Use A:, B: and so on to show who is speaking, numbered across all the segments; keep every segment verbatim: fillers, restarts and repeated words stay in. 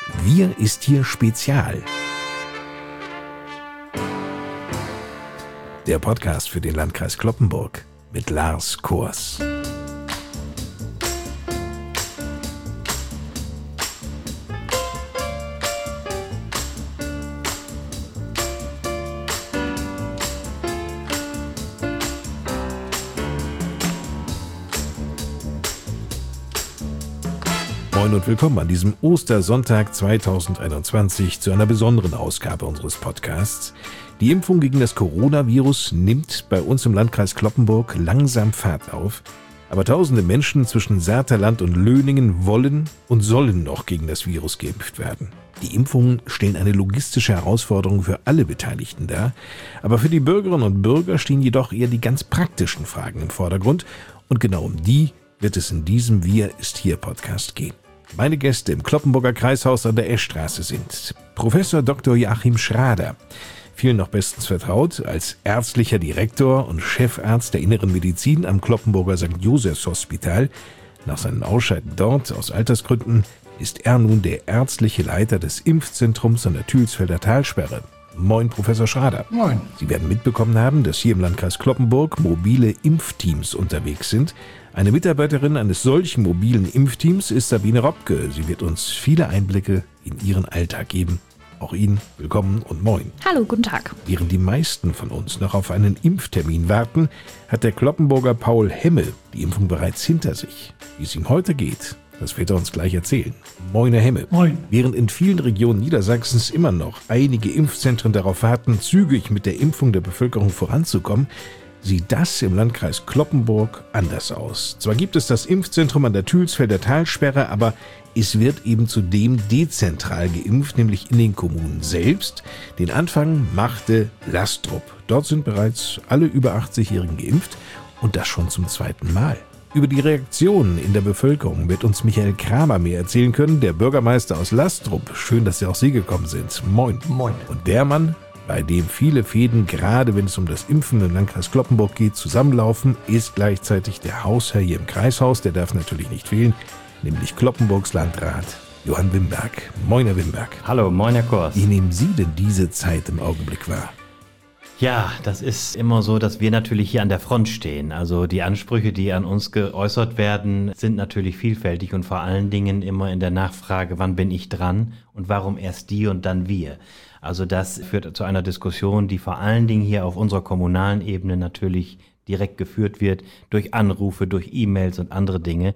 A: Wir ist hier Spezial. Der Podcast für den Landkreis Cloppenburg mit Lars Kors. Moin und willkommen an diesem Ostersonntag zweitausendeinundzwanzig zu einer besonderen Ausgabe unseres Podcasts. Die Impfung gegen das Coronavirus nimmt bei uns im Landkreis Cloppenburg langsam Fahrt auf. Aber tausende Menschen zwischen Saterland und Löningen wollen und sollen noch gegen das Virus geimpft werden. Die Impfungen stellen eine logistische Herausforderung für alle Beteiligten dar. Aber für die Bürgerinnen und Bürger stehen jedoch eher die ganz praktischen Fragen im Vordergrund. Und genau um die wird es in diesem Wir ist hier Podcast gehen. Meine Gäste im Cloppenburger Kreishaus an der Eschstraße sind Professor Doktor Joachim Schrader, vielen noch bestens vertraut als ärztlicher Direktor und Chefarzt der Inneren Medizin am Cloppenburger Sankt Josephs Hospital. Nach seinem Ausscheiden dort aus Altersgründen ist er nun der ärztliche Leiter des Impfzentrums an der Thülsfelder Talsperre. Moin, Professor Schrader.
B: Moin.
A: Sie werden mitbekommen haben, dass hier im Landkreis Cloppenburg mobile Impfteams unterwegs sind. Eine Mitarbeiterin eines solchen mobilen Impfteams ist Sabine Robke. Sie wird uns viele Einblicke in ihren Alltag geben. Auch Ihnen willkommen und moin.
C: Hallo, guten Tag.
A: Während die meisten von uns noch auf einen Impftermin warten, hat der Cloppenburger Paul Hemme die Impfung bereits hinter sich. Wie es ihm heute geht, das wird er uns gleich erzählen. Moin, Herr Hemme.
B: Moin.
A: Während in vielen Regionen Niedersachsens immer noch einige Impfzentren darauf warten, zügig mit der Impfung der Bevölkerung voranzukommen, sieht das im Landkreis Cloppenburg anders aus. Zwar gibt es das Impfzentrum an der Thülsfelder Talsperre, aber es wird eben zudem dezentral geimpft, nämlich in den Kommunen selbst. Den Anfang machte Lastrup. Dort sind bereits alle über achtzig-Jährigen geimpft und das schon zum zweiten Mal. Über die Reaktionen in der Bevölkerung wird uns Michael Kramer mehr erzählen können, der Bürgermeister aus Lastrup. Schön, dass Sie auch Sie gekommen sind. Moin.
B: Moin.
A: Und der Mann, bei dem viele Fäden, gerade wenn es um das Impfen im Landkreis Cloppenburg geht, zusammenlaufen, ist gleichzeitig der Hausherr hier im Kreishaus. Der darf natürlich nicht fehlen, nämlich Cloppenburgs Landrat Johann Wimberg. Moin, Herr Wimberg.
D: Hallo, moin, Herr Kors.
A: Wie nehmen Sie denn diese Zeit im Augenblick wahr?
D: Ja, das ist immer so, dass wir natürlich hier an der Front stehen. Also die Ansprüche, die an uns geäußert werden, sind natürlich vielfältig und vor allen Dingen immer in der Nachfrage, wann bin ich dran und warum erst die und dann wir. Also das führt zu einer Diskussion, die vor allen Dingen hier auf unserer kommunalen Ebene natürlich direkt geführt wird, durch Anrufe, durch E-Mails und andere Dinge.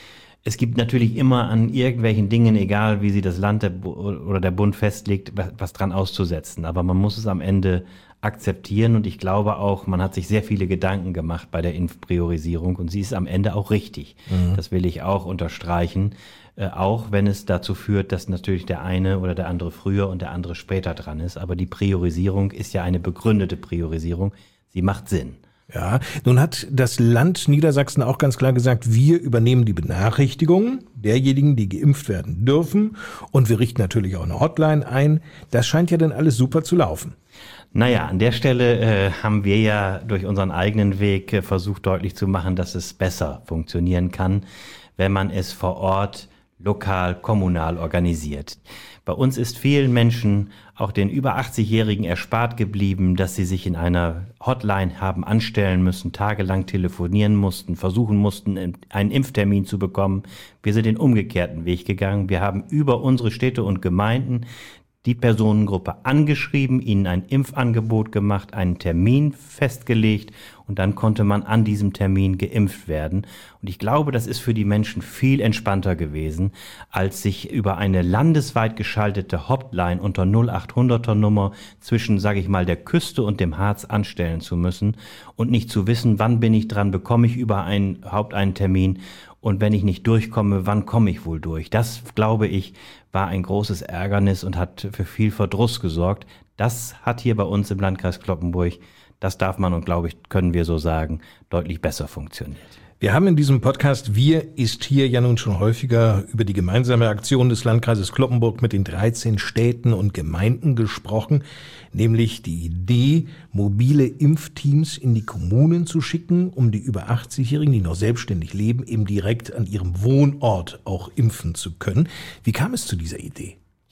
D: Es gibt natürlich immer an irgendwelchen Dingen, egal wie sie das Land oder der Bund festlegt, was dran auszusetzen. Aber man muss es am Ende akzeptieren und ich glaube auch, man hat sich sehr viele Gedanken gemacht bei der Impfpriorisierung und sie ist am Ende auch richtig. Mhm. Das will ich auch unterstreichen, äh, auch wenn es dazu führt, dass natürlich der eine oder der andere früher und der andere später dran ist. Aber die Priorisierung ist ja eine begründete Priorisierung. Sie macht Sinn.
A: Ja, nun hat das Land Niedersachsen auch ganz klar gesagt, wir übernehmen die Benachrichtigungen derjenigen, die geimpft werden dürfen und wir richten natürlich auch eine Hotline ein. Das scheint ja dann alles super zu laufen.
D: Naja, an der Stelle äh, haben wir ja durch unseren eigenen Weg äh, versucht deutlich zu machen, dass es besser funktionieren kann, wenn man es vor Ort, lokal, kommunal organisiert. Bei uns ist vielen Menschen, auch den über achtzig-Jährigen, erspart geblieben, dass sie sich in einer Hotline haben anstellen müssen, tagelang telefonieren mussten, versuchen mussten, einen Impftermin zu bekommen. Wir sind den umgekehrten Weg gegangen. Wir haben über unsere Städte und Gemeinden die Personengruppe angeschrieben, ihnen ein Impfangebot gemacht, einen Termin festgelegt und dann konnte man an diesem Termin geimpft werden. Und ich glaube, das ist für die Menschen viel entspannter gewesen, als sich über eine landesweit geschaltete Hotline unter null acht hunderter Nummer zwischen, sage ich mal, der Küste und dem Harz anstellen zu müssen und nicht zu wissen, wann bin ich dran, bekomme ich überhaupt einen Termin. Und wenn ich nicht durchkomme, wann komme ich wohl durch? Das, glaube ich, war ein großes Ärgernis und hat für viel Verdruss gesorgt. Das hat hier bei uns im Landkreis Cloppenburg, das darf man und glaube ich, können wir so sagen, deutlich besser funktioniert.
A: Wir haben in diesem Podcast Wir ist hier ja nun schon häufiger über die gemeinsame Aktion des Landkreises Cloppenburg mit den dreizehn Städten und Gemeinden gesprochen, nämlich die Idee, mobile Impfteams in die Kommunen zu schicken, um die über achtzig-Jährigen, die noch selbstständig leben, eben direkt an ihrem Wohnort auch impfen zu können. Wie kam es zu dieser Idee?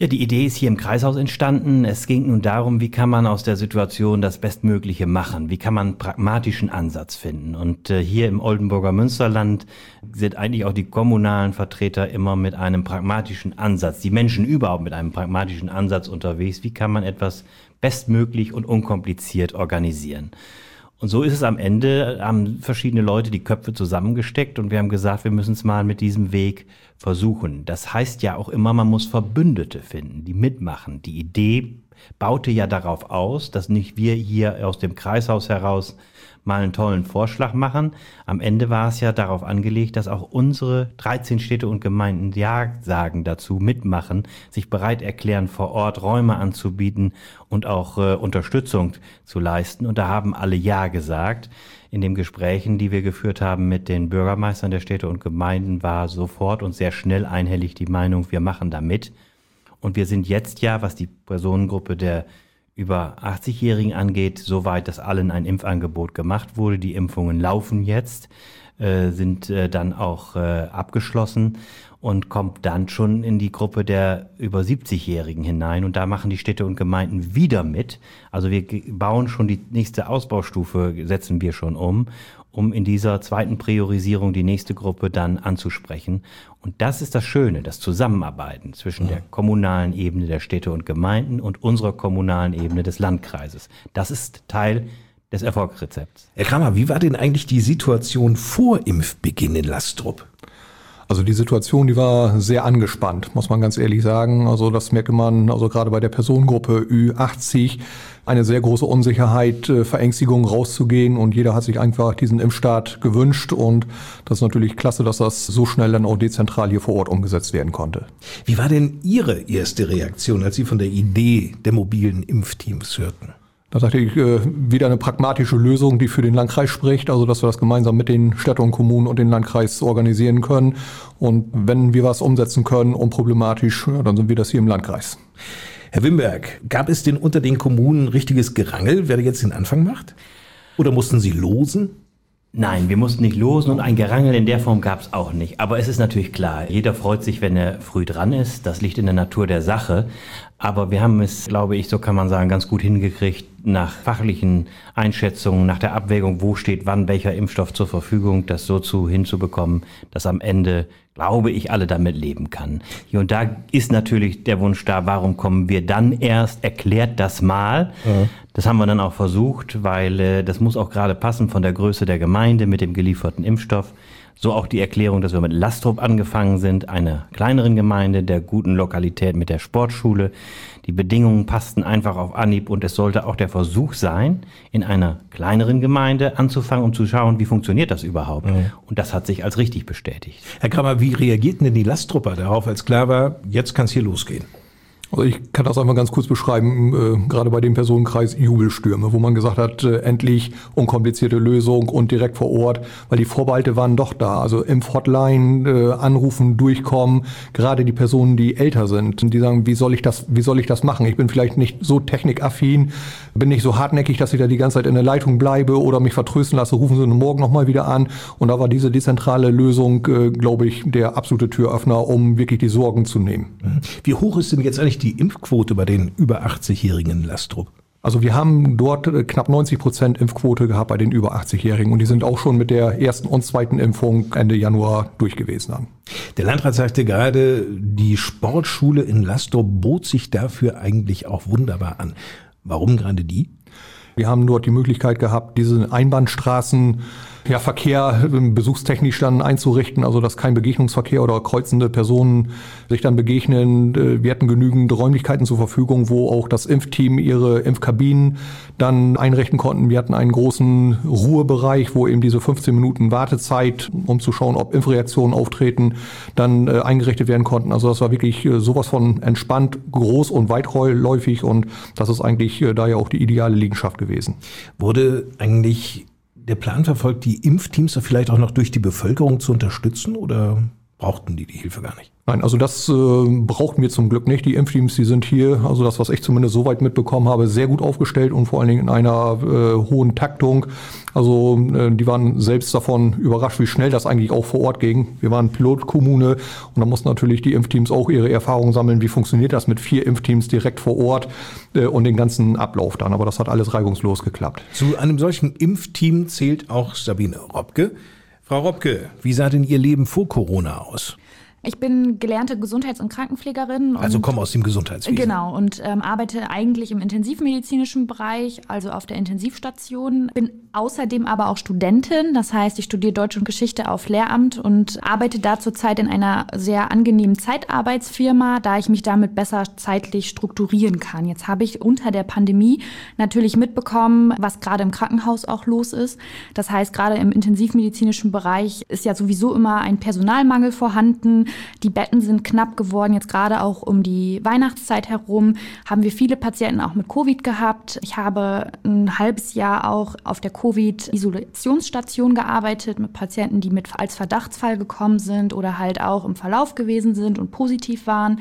D: Ja, die Idee ist hier im Kreishaus entstanden. Es ging nun darum, wie kann man aus der Situation das Bestmögliche machen? Wie kann man einen pragmatischen Ansatz finden? Und äh, hier im Oldenburger Münsterland sind eigentlich auch die kommunalen Vertreter immer mit einem pragmatischen Ansatz, die Menschen überhaupt mit einem pragmatischen Ansatz unterwegs. Wie kann man etwas bestmöglich und unkompliziert organisieren? Und so ist es am Ende, haben verschiedene Leute die Köpfe zusammengesteckt und wir haben gesagt, wir müssen es mal mit diesem Weg versuchen. Das heißt ja auch immer, man muss Verbündete finden, die mitmachen. Die Idee baute ja darauf aus, dass nicht wir hier aus dem Kreishaus heraus mal einen tollen Vorschlag machen. Am Ende war es ja darauf angelegt, dass auch unsere dreizehn Städte und Gemeinden Ja sagen dazu, mitmachen, sich bereit erklären, vor Ort Räume anzubieten und auch äh, Unterstützung zu leisten. Und da haben alle Ja gesagt. In den Gesprächen, die wir geführt haben mit den Bürgermeistern der Städte und Gemeinden, war sofort und sehr schnell einhellig die Meinung, wir machen da mit. Und wir sind jetzt ja, was die Personengruppe der über achtzigjährigen angeht, soweit, dass allen ein Impfangebot gemacht wurde. Die Impfungen laufen jetzt, äh, sind äh, dann auch äh, abgeschlossen und kommt dann schon in die Gruppe der über siebzigjährigen hinein. Und da machen die Städte und Gemeinden wieder mit. Also wir bauen schon die nächste Ausbaustufe, setzen wir schon um, um in dieser zweiten Priorisierung die nächste Gruppe dann anzusprechen. Und das ist das Schöne, das Zusammenarbeiten zwischen ja. der kommunalen Ebene der Städte und Gemeinden und unserer kommunalen Ebene des Landkreises. Das ist Teil des Erfolgsrezepts.
A: Herr Kramer, wie war denn eigentlich die Situation vor Impfbeginn in Lastrup?
B: Also die Situation, die war sehr angespannt, muss man ganz ehrlich sagen. Also das merkt man, also gerade bei der Personengruppe Ü achtzig, eine sehr große Unsicherheit, Verängstigung rauszugehen und jeder hat sich einfach diesen Impfstart gewünscht und das ist natürlich klasse, dass das so schnell dann auch dezentral hier vor Ort umgesetzt werden konnte.
A: Wie war denn Ihre erste Reaktion, als Sie von der Idee der mobilen Impfteams hörten?
B: Da dachte ich, äh, wieder eine pragmatische Lösung, die für den Landkreis spricht, also dass wir das gemeinsam mit den Städten und Kommunen und den Landkreis organisieren können. Und wenn wir was umsetzen können, unproblematisch, ja, dann sind wir das hier im Landkreis.
A: Herr Wimberg, gab es denn unter den Kommunen richtiges Gerangel, wer jetzt den Anfang macht? Oder mussten Sie losen?
D: Nein, wir mussten nicht losen und ein Gerangel in der Form gab es auch nicht. Aber es ist natürlich klar, jeder freut sich, wenn er früh dran ist. Das liegt in der Natur der Sache. Aber wir haben es, glaube ich, so kann man sagen, ganz gut hingekriegt, nach fachlichen Einschätzungen, nach der Abwägung, wo steht wann welcher Impfstoff zur Verfügung, das so zu hinzubekommen, dass am Ende, glaube ich, alle damit leben kann. Hier und da ist natürlich der Wunsch da, warum kommen wir dann erst, erklärt das mal. Ja. Das haben wir dann auch versucht, weil äh, das muss auch gerade passen von der Größe der Gemeinde mit dem gelieferten Impfstoff. So auch die Erklärung, dass wir mit Lastrup angefangen sind, einer kleineren Gemeinde, der guten Lokalität mit der Sportschule. Die Bedingungen passten einfach auf Anhieb und es sollte auch der Versuch sein, in einer kleineren Gemeinde anzufangen, um zu schauen, wie funktioniert das überhaupt. Mhm. Und das hat sich als richtig bestätigt.
A: Herr Kramer, wie reagierten denn die Lastrupper darauf, als klar war, jetzt kann es hier losgehen?
B: Also ich kann das einmal ganz kurz beschreiben, äh, gerade bei dem Personenkreis Jubelstürme, wo man gesagt hat, äh, endlich unkomplizierte Lösung und direkt vor Ort, weil die Vorbehalte waren doch da. Also Impf-Hotline, äh, anrufen, durchkommen, gerade die Personen, die älter sind, die sagen, wie soll ich das, wie soll ich das machen? Ich bin vielleicht nicht so technikaffin, bin nicht so hartnäckig, dass ich da die ganze Zeit in der Leitung bleibe oder mich vertrösten lasse, rufen Sie morgen nochmal wieder an. Und da war diese dezentrale Lösung, äh, glaube ich, der absolute Türöffner, um wirklich die Sorgen zu nehmen.
A: Wie hoch ist denn jetzt eigentlich die Impfquote bei den über achtzigjährigen in Lastrup?
B: Also wir haben dort knapp neunzig Prozent Impfquote gehabt bei den über achtzigjährigen und die sind auch schon mit der ersten und zweiten Impfung Ende Januar durch gewesen. Dann.
A: Der Landrat sagte gerade, die Sportschule in Lastrup bot sich dafür eigentlich auch wunderbar an. Warum gerade die?
B: Wir haben dort die Möglichkeit gehabt, diese Einbahnstraßen ja, Verkehr besuchstechnisch dann einzurichten, also dass kein Begegnungsverkehr oder kreuzende Personen sich dann begegnen. Wir hatten genügend Räumlichkeiten zur Verfügung, wo auch das Impfteam ihre Impfkabinen dann einrichten konnten. Wir hatten einen großen Ruhebereich, wo eben diese fünfzehn Minuten Wartezeit, um zu schauen, ob Impfreaktionen auftreten, dann äh, eingerichtet werden konnten. Also das war wirklich äh, sowas von entspannt, groß und weitläufig und das ist eigentlich äh, da ja auch die ideale Liegenschaft gewesen.
A: Wurde eigentlich der Plan verfolgt, die Impfteams vielleicht auch noch durch die Bevölkerung zu unterstützen oder brauchten die die Hilfe gar nicht?
B: Nein, also das äh, brauchten wir zum Glück nicht. Die Impfteams, die sind hier, also das, was ich zumindest soweit mitbekommen habe, sehr gut aufgestellt und vor allen Dingen in einer äh, hohen Taktung. Also äh, die waren selbst davon überrascht, wie schnell das eigentlich auch vor Ort ging. Wir waren Pilotkommune und da mussten natürlich die Impfteams auch ihre Erfahrungen sammeln. Wie funktioniert das mit vier Impfteams direkt vor Ort äh, und den ganzen Ablauf dann. Aber das hat alles reibungslos geklappt.
A: Zu einem solchen Impfteam zählt auch Sabine Robke. Frau Robke, wie sah denn Ihr Leben vor Corona aus?
C: Ich bin gelernte Gesundheits- und Krankenpflegerin.
A: Also komme aus dem Gesundheitswesen.
C: Genau, und ähm, arbeite eigentlich im intensivmedizinischen Bereich, also auf der Intensivstation. Bin außerdem aber auch Studentin, das heißt, ich studiere Deutsch und Geschichte auf Lehramt und arbeite da zurzeit in einer sehr angenehmen Zeitarbeitsfirma, da ich mich damit besser zeitlich strukturieren kann. Jetzt habe ich unter der Pandemie natürlich mitbekommen, was gerade im Krankenhaus auch los ist. Das heißt, gerade im intensivmedizinischen Bereich ist ja sowieso immer ein Personalmangel vorhanden. Die Betten sind knapp geworden, jetzt gerade auch um die Weihnachtszeit herum haben wir viele Patienten auch mit Covid gehabt. Ich habe ein halbes Jahr auch auf der Covid-Isolationsstation gearbeitet mit Patienten, die mit als Verdachtsfall gekommen sind oder halt auch im Verlauf gewesen sind und positiv waren.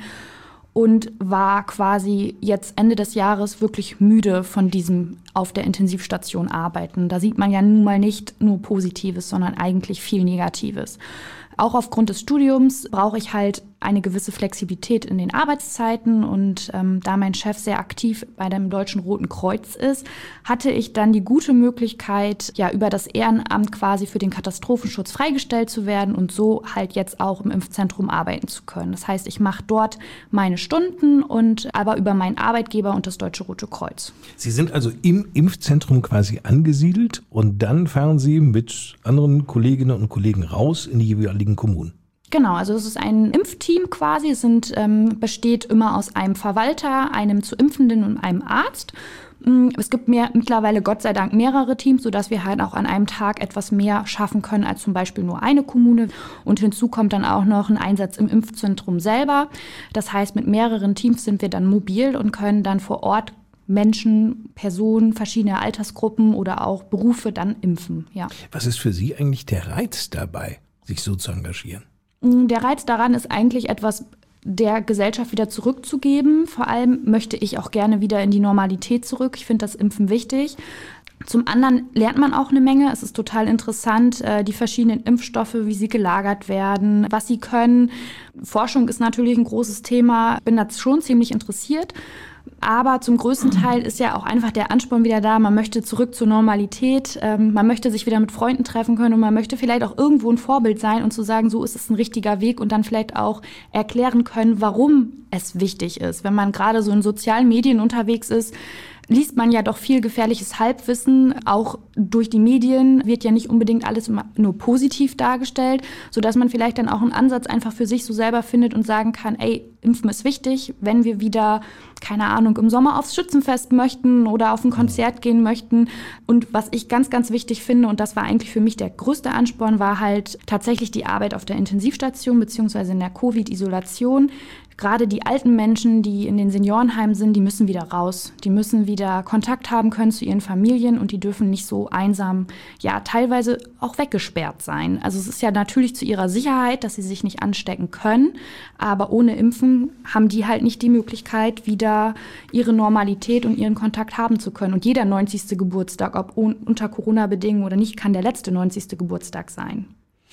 C: Und war quasi jetzt Ende des Jahres wirklich müde von diesem auf der Intensivstation arbeiten. Da sieht man ja nun mal nicht nur Positives, sondern eigentlich viel Negatives. Auch aufgrund des Studiums brauche ich halt eine gewisse Flexibilität in den Arbeitszeiten und ähm, da mein Chef sehr aktiv bei dem Deutschen Roten Kreuz ist, hatte ich dann die gute Möglichkeit, ja über das Ehrenamt quasi für den Katastrophenschutz freigestellt zu werden und so halt jetzt auch im Impfzentrum arbeiten zu können. Das heißt, ich mache dort meine Stunden und aber über meinen Arbeitgeber und das Deutsche Rote Kreuz.
A: Sie sind also im Impfzentrum quasi angesiedelt und dann fahren Sie mit anderen Kolleginnen und Kollegen raus in die jeweiligen Kommunen.
C: Genau, also es ist ein Impfteam quasi. Es sind, ähm, besteht immer aus einem Verwalter, einem zu Impfenden und einem Arzt. Es gibt mehr, mittlerweile Gott sei Dank mehrere Teams, sodass wir halt auch an einem Tag etwas mehr schaffen können als zum Beispiel nur eine Kommune. Und hinzu kommt dann auch noch ein Einsatz im Impfzentrum selber. Das heißt, mit mehreren Teams sind wir dann mobil und können dann vor Ort Menschen, Personen, verschiedene Altersgruppen oder auch Berufe dann impfen. Ja.
A: Was ist für Sie eigentlich der Reiz dabei, sich so zu engagieren?
C: Der Reiz daran ist eigentlich etwas der Gesellschaft wieder zurückzugeben. Vor allem möchte ich auch gerne wieder in die Normalität zurück. Ich finde das Impfen wichtig. Zum anderen lernt man auch eine Menge. Es ist total interessant, die verschiedenen Impfstoffe, wie sie gelagert werden, was sie können. Forschung ist natürlich ein großes Thema. Bin da schon ziemlich interessiert. Aber zum größten Teil ist ja auch einfach der Ansporn wieder da. Man möchte zurück zur Normalität. Ähm, man möchte sich wieder mit Freunden treffen können und man möchte vielleicht auch irgendwo ein Vorbild sein und zu sagen, so ist es ein richtiger Weg und dann vielleicht auch erklären können, warum es wichtig ist. Wenn man gerade so in sozialen Medien unterwegs ist, liest man ja doch viel gefährliches Halbwissen. Auch durch die Medien wird ja nicht unbedingt alles immer nur positiv dargestellt, sodass man vielleicht dann auch einen Ansatz einfach für sich so selber findet und sagen kann, ey, Impfen ist wichtig, wenn wir wieder, keine Ahnung, im Sommer aufs Schützenfest möchten oder auf ein Konzert gehen möchten. Und was ich ganz, ganz wichtig finde, und das war eigentlich für mich der größte Ansporn, war halt tatsächlich die Arbeit auf der Intensivstation beziehungsweise in der Covid-Isolation. Gerade die alten Menschen, die in den Seniorenheimen sind, die müssen wieder raus. Die müssen wieder Kontakt haben können zu ihren Familien und die dürfen nicht so einsam, ja, teilweise auch weggesperrt sein. Also es ist ja natürlich zu ihrer Sicherheit, dass sie sich nicht anstecken können, aber ohne Impfen haben die halt nicht die Möglichkeit, wieder ihre Normalität und ihren Kontakt haben zu können. Und jeder neunzigste Geburtstag, ob unter Corona-Bedingungen oder nicht, kann der letzte neunzigste Geburtstag sein.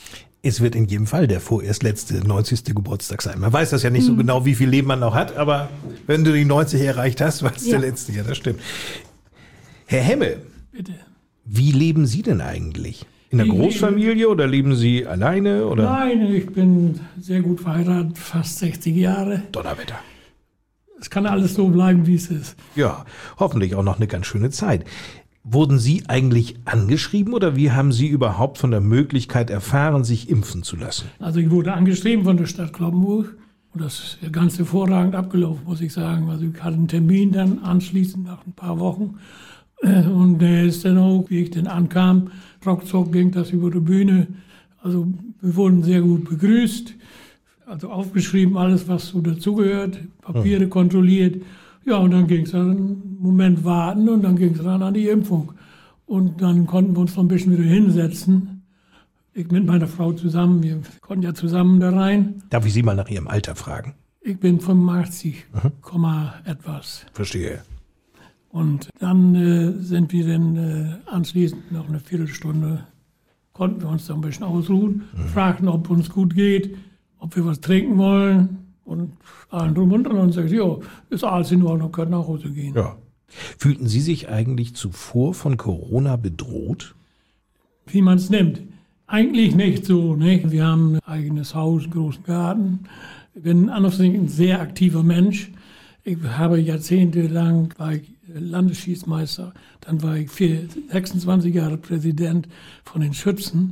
A: Es wird in jedem Fall der vorerst letzte neunzigste Geburtstag sein. Man weiß das ja nicht so genau, wie viel Leben man noch hat, aber wenn du die neunzig erreicht hast, war es ja der letzte. Ja, das stimmt. Herr Hemme,
E: bitte.
A: Wie leben Sie denn eigentlich? In einer
E: ich
A: Großfamilie
E: lebe,
A: oder leben Sie alleine? Oder?
E: Nein, ich bin sehr gut verheiratet, fast sechzig Jahre.
A: Donnerwetter.
E: Es kann alles so bleiben, wie es ist.
A: Ja, hoffentlich auch noch eine ganz schöne Zeit. Wurden Sie eigentlich angeschrieben oder wie haben Sie überhaupt von der Möglichkeit erfahren, sich impfen zu lassen?
E: Also ich wurde angeschrieben von der Stadt Cloppenburg und das ist ganz hervorragend abgelaufen, muss ich sagen. Also ich hatte einen Termin dann anschließend nach ein paar Wochen und der ist dann auch, wie ich dann ankam, ruckzuck ging das über die Bühne. Also wir wurden sehr gut begrüßt, also aufgeschrieben alles, was so dazugehört, Papiere hm. kontrolliert. Ja, und dann ging es dann einen Moment warten und dann ging es dann an die Impfung. Und dann konnten wir uns noch ein bisschen wieder hinsetzen. Ich mit meiner Frau zusammen, wir konnten ja zusammen da rein.
A: Darf ich Sie mal nach Ihrem Alter fragen?
E: Ich bin fünfundachtzig,
A: Mhm.
E: Komma etwas.
A: Verstehe.
E: Und dann äh, sind wir dann äh, anschließend noch eine Viertelstunde, konnten wir uns da ein bisschen ausruhen, mhm. fragten, ob uns gut geht, ob wir was trinken wollen. Und allen drum und dran und sagten, ja, ist alles in Ordnung, können nach Hause gehen.
A: Ja. Fühlten Sie sich eigentlich zuvor von Corona bedroht?
E: Wie man es nimmt. Eigentlich nicht so. Nicht? Wir haben ein eigenes Haus, einen großen Garten. Ich bin an und für sich ein sehr aktiver Mensch. Ich habe jahrzehntelang war ich Landesschiedsmeister, dann war ich vier, sechsundzwanzig Jahre Präsident von den Schützen.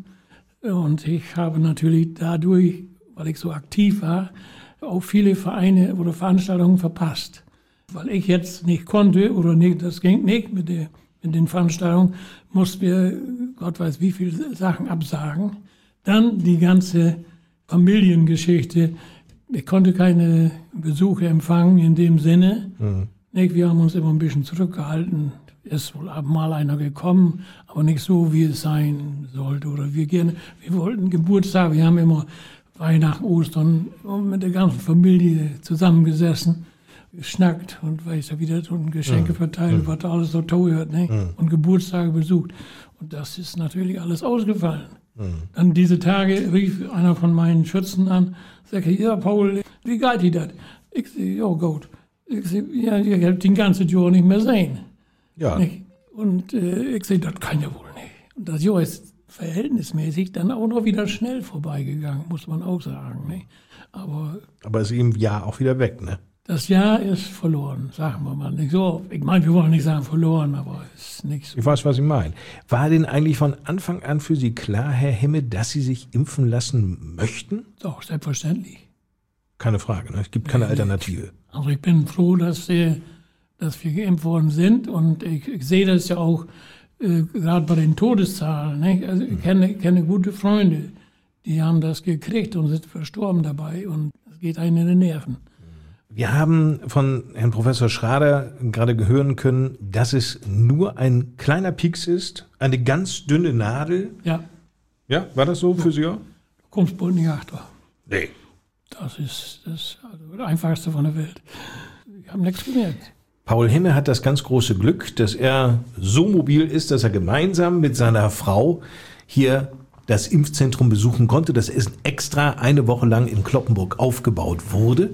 E: Und ich habe natürlich dadurch, weil ich so aktiv war, auch viele Vereine oder Veranstaltungen verpasst. Weil ich jetzt nicht konnte oder nicht, das ging nicht mit, der, mit den Veranstaltungen, mussten wir, Gott weiß wie viele Sachen absagen. Dann die ganze Familiengeschichte. Ich konnte keine Besuche empfangen in dem Sinne. Mhm. Nicht, wir haben uns immer ein bisschen zurückgehalten. Es ist wohl mal einer gekommen, aber nicht so, wie es sein sollte. Oder wir gerne, wir wollten Geburtstag, wir haben immer Weihnachten, Ostern mit der ganzen Familie zusammengesessen, geschnackt und weiß ja wieder und Geschenke mhm. verteilt, mhm. was alles so teuer hat, ne? Mhm. Und Geburtstage besucht. Und das ist natürlich alles ausgefallen. Mhm. Dann diese Tage rief einer von meinen Schützen an, sagte, ja Paul, wie geht dir das? Ich sage, ja gut. Ich sage, ja, ich habe den ganzen Jahr nicht mehr sehen.
A: Ja.
E: Nicht? Und äh, ich sage, das kann ja wohl nicht. Und das Jahr ist verhältnismäßig dann auch noch wieder schnell vorbeigegangen, muss man auch sagen. Ne? Aber,
A: Aber ist im Jahr auch wieder weg, ne?
E: Das Jahr ist verloren, sagen wir mal. Nicht so. Ich meine, wir wollen nicht sagen verloren, aber es ist nicht so.
A: Ich weiß, was Sie meinen. War denn eigentlich von Anfang an für Sie klar, Herr Hemme, dass Sie sich impfen lassen möchten?
E: Doch, selbstverständlich.
A: Keine Frage, ne? Es gibt keine Alternative.
E: Also ich bin froh, dass, äh, dass wir geimpft worden sind und ich, ich sehe das ja auch äh, gerade bei den Todeszahlen. Nicht? Also ich kenne, kenne gute Freunde, die haben das gekriegt und sind verstorben dabei und es geht einem in die Nerven.
A: Wir haben von Herrn Professor Schrader gerade hören können, dass es nur ein kleiner Pieks ist, eine ganz dünne Nadel.
E: Ja.
A: Ja, war das so für Sie auch?
E: Du kommst bald nicht achter.
A: Nee.
E: Das ist das, also das Einfachste von der Welt. Ich habe nichts gemerkt.
A: Paul Hemme hat das ganz große Glück, dass er so mobil ist, dass er gemeinsam mit seiner Frau hier das Impfzentrum besuchen konnte, das ist extra eine Woche lang in Cloppenburg aufgebaut wurde.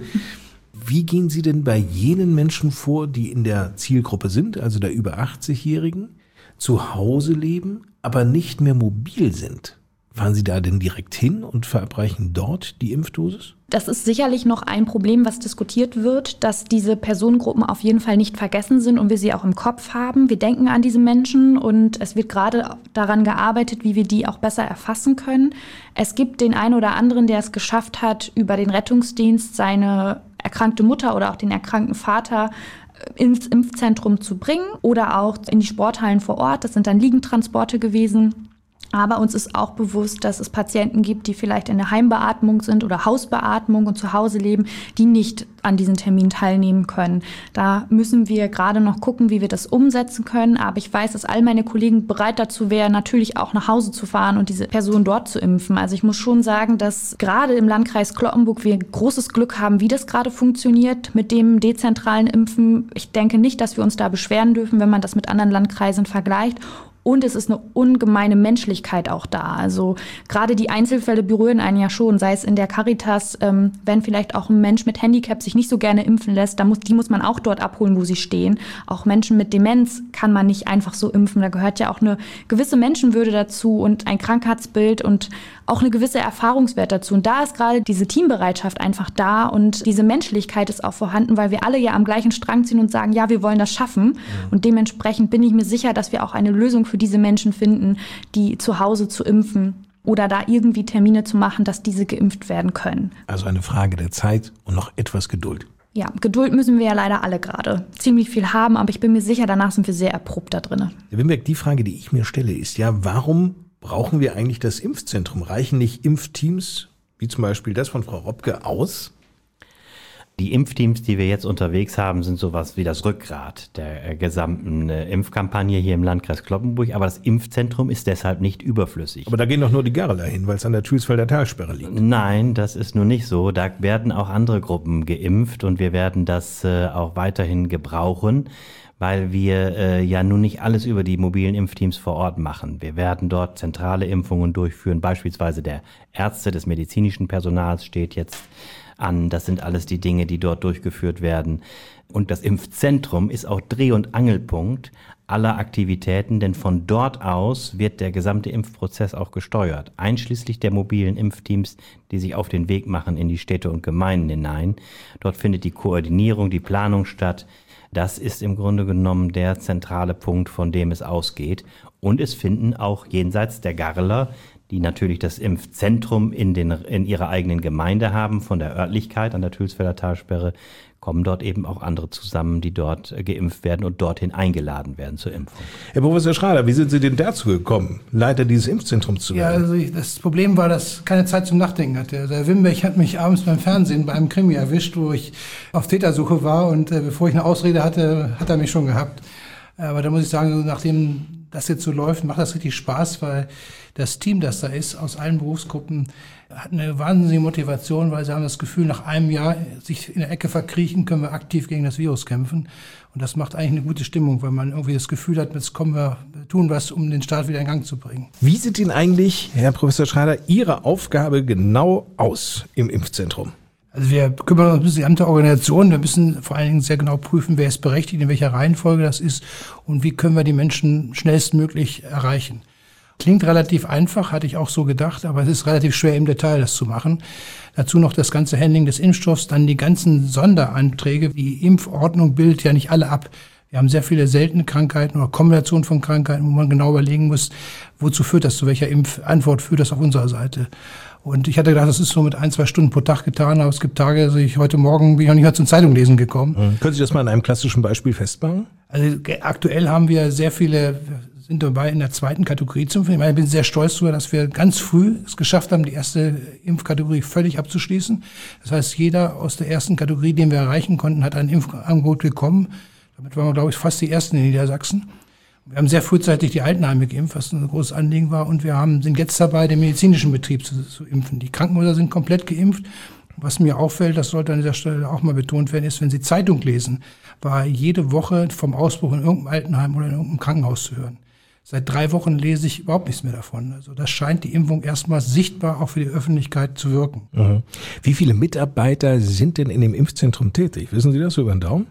A: Wie gehen Sie denn bei jenen Menschen vor, die in der Zielgruppe sind, also der über achtzig-Jährigen, zu Hause leben, aber nicht mehr mobil sind? Fahren Sie da denn direkt hin und verabreichen dort die Impfdosis?
C: Das ist sicherlich noch ein Problem, was diskutiert wird, dass diese Personengruppen auf jeden Fall nicht vergessen sind und wir sie auch im Kopf haben. Wir denken an diese Menschen und es wird gerade daran gearbeitet, wie wir die auch besser erfassen können. Es gibt den einen oder anderen, der es geschafft hat, über den Rettungsdienst seine erkrankte Mutter oder auch den erkrankten Vater ins Impfzentrum zu bringen oder auch in die Sporthallen vor Ort. Das sind dann Liegentransporte gewesen. Aber uns ist auch bewusst, dass es Patienten gibt, die vielleicht in der Heimbeatmung sind oder Hausbeatmung und zu Hause leben, die nicht an diesen Termin teilnehmen können. Da müssen wir gerade noch gucken, wie wir das umsetzen können. Aber ich weiß, dass all meine Kollegen bereit dazu wären, natürlich auch nach Hause zu fahren und diese Person dort zu impfen. Also ich muss schon sagen, dass gerade im Landkreis Cloppenburg wir großes Glück haben, wie das gerade funktioniert mit dem dezentralen Impfen. Ich denke nicht, dass wir uns da beschweren dürfen, wenn man das mit anderen Landkreisen vergleicht. Und es ist eine ungemeine Menschlichkeit auch da. Also gerade die Einzelfälle berühren einen ja schon, sei es in der Caritas, ähm, wenn vielleicht auch ein Mensch mit Handicap sich nicht so gerne impfen lässt, da muss, die muss man auch dort abholen, wo sie stehen. Auch Menschen mit Demenz kann man nicht einfach so impfen. Da gehört ja auch eine gewisse Menschenwürde dazu und ein Krankheitsbild und auch eine gewisse Erfahrungswert dazu. Und da ist gerade diese Teambereitschaft einfach da und diese Menschlichkeit ist auch vorhanden, weil wir alle ja am gleichen Strang ziehen und sagen, ja, wir wollen das schaffen. Ja. Und dementsprechend bin ich mir sicher, dass wir auch eine Lösung für diese Menschen finden, die zu Hause zu impfen oder da irgendwie Termine zu machen, dass diese geimpft werden können.
A: Also eine Frage der Zeit und noch etwas Geduld.
C: Ja, Geduld müssen wir ja leider alle gerade ziemlich viel haben, aber ich bin mir sicher, danach sind wir sehr erprobt da drin.
A: Herr Wimberg, die Frage, die ich mir stelle, ist ja, warum brauchen wir eigentlich das Impfzentrum? Reichen nicht Impfteams, wie zum Beispiel das von Frau Robke, aus?
D: Die Impfteams, die wir jetzt unterwegs haben, sind sowas wie das Rückgrat der äh, gesamten äh, Impfkampagne hier im Landkreis Cloppenburg. Aber das Impfzentrum ist deshalb nicht überflüssig.
A: Aber da gehen doch nur die Garreler hin, weil es an der Thülsfelder Talsperre liegt.
D: Nein, das ist nur nicht so. Da werden auch andere Gruppen geimpft und wir werden das äh, auch weiterhin gebrauchen, weil wir äh, ja nun nicht alles über die mobilen Impfteams vor Ort machen. Wir werden dort zentrale Impfungen durchführen. Beispielsweise der Ärzte, des medizinischen Personals steht jetzt an. Das sind alles die Dinge, die dort durchgeführt werden. Und das Impfzentrum ist auch Dreh- und Angelpunkt aller Aktivitäten, denn von dort aus wird der gesamte Impfprozess auch gesteuert, einschließlich der mobilen Impfteams, die sich auf den Weg machen in die Städte und Gemeinden hinein. Dort findet die Koordinierung, die Planung statt. Das ist im Grunde genommen der zentrale Punkt, von dem es ausgeht. Und es finden auch jenseits der Garreler, die natürlich das Impfzentrum in, den, in ihrer eigenen Gemeinde haben, von der Örtlichkeit an der Thülsfelder Talsperre, kommen dort eben auch andere zusammen, die dort geimpft werden und dorthin eingeladen werden zur Impfung.
A: Herr Professor Schrader, wie sind Sie denn dazu gekommen, Leiter dieses Impfzentrums zu werden?
F: Ja, also ich, das Problem war, dass ich keine Zeit zum Nachdenken hatte. Also Herr Wimberg hat mich abends beim Fernsehen bei einem Krimi erwischt, wo ich auf Tätersuche war und äh, bevor ich eine Ausrede hatte, hat er mich schon gehabt. Aber da muss ich sagen, nachdem das jetzt so läuft, macht das richtig Spaß, weil das Team, das da ist, aus allen Berufsgruppen, hat eine wahnsinnige Motivation, weil sie haben das Gefühl, nach einem Jahr sich in der Ecke verkriechen, können wir aktiv gegen das Virus kämpfen. Und das macht eigentlich eine gute Stimmung, weil man irgendwie das Gefühl hat, jetzt kommen wir, tun was, um den Staat wieder in Gang zu bringen.
A: Wie sieht denn eigentlich, Herr Professor Schrader, Ihre Aufgabe genau aus im Impfzentrum?
F: Also wir kümmern uns um die gesamte Organisation. Wir müssen vor allen Dingen sehr genau prüfen, wer ist berechtigt, in welcher Reihenfolge das ist und wie können wir die Menschen schnellstmöglich erreichen. Klingt relativ einfach, hatte ich auch so gedacht, aber es ist relativ schwer im Detail, das zu machen. Dazu noch das ganze Handling des Impfstoffs, dann die ganzen Sonderanträge. Die Impfordnung bildet ja nicht alle ab. Wir haben sehr viele seltene Krankheiten oder Kombinationen von Krankheiten, wo man genau überlegen muss, wozu führt das, zu welcher Impfantwort führt das auf unserer Seite. Und ich hatte gedacht, das ist so mit ein, zwei Stunden pro Tag getan, aber es gibt Tage, also ich heute Morgen bin ich noch nicht mal zur Zeitung lesen gekommen.
A: Mhm. Können Sie das mal an einem klassischen Beispiel festmachen?
F: Also aktuell haben wir sehr viele, sind dabei in der zweiten Kategorie zu impfen. Ich meine, ich bin sehr stolz darüber, dass wir ganz früh es geschafft haben, die erste Impfkategorie völlig abzuschließen. Das heißt, jeder aus der ersten Kategorie, den wir erreichen konnten, hat ein Impfangebot bekommen. Damit waren wir, glaube ich, fast die Ersten in Niedersachsen. Wir haben sehr frühzeitig die Altenheime geimpft, was ein großes Anliegen war. Und wir haben, sind jetzt dabei, den medizinischen Betrieb zu, zu impfen. Die Krankenhäuser sind komplett geimpft. Was mir auffällt, das sollte an dieser Stelle auch mal betont werden, ist, wenn Sie Zeitung lesen, war jede Woche vom Ausbruch in irgendeinem Altenheim oder in irgendeinem Krankenhaus zu hören. Seit drei Wochen lese ich überhaupt nichts mehr davon. Also das scheint die Impfung erstmal sichtbar auch für die Öffentlichkeit zu wirken.
A: Mhm. Wie viele Mitarbeiter sind denn in dem Impfzentrum tätig? Wissen Sie das über den Daumen?